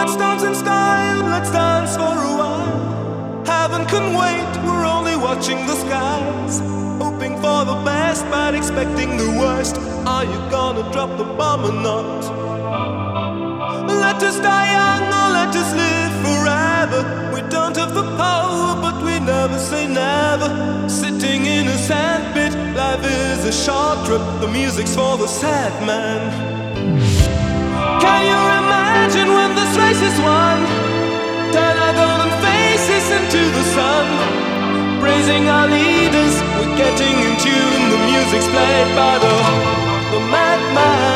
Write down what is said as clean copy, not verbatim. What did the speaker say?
Let's dance in style, let's dance for a while. Heaven can wait, we're only watching the skies. Hoping for the best, but expecting the worst. Are you gonna drop the bomb or not? Let us die young or let us live forever. We don't have the power, but we never say never. Sitting in a sandpit, life is a short trip. The music's for the sad man. Can you imagine when this race is won? Turn our golden faces into the sun. Praising our leaders, we're getting in tune. The music's played by the madman.